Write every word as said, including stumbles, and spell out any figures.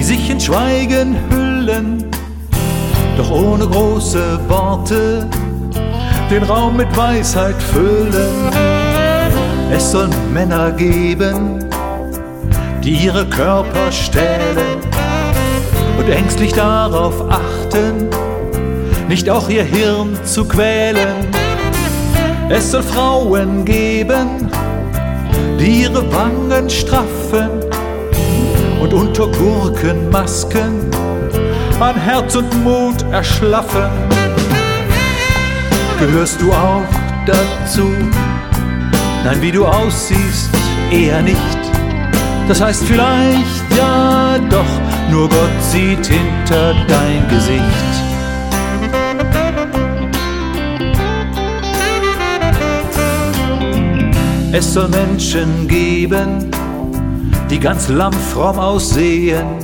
die sich in Schweigen hüllen, doch ohne große Worte den Raum mit Weisheit füllen. Es soll Männer geben, die ihre Körper stählen und ängstlich darauf achten, nicht auch ihr Hirn zu quälen. Es soll Frauen geben, die ihre Wangen straffen und unter Gurkenmasken an Herz und Mut erschlaffen. Gehörst du auch dazu? Nein, wie du aussiehst, eher nicht. Das heißt vielleicht ja doch, nur Gott sieht hinter dein Gesicht. Es soll Menschen geben, die ganz lammfromm aussehen,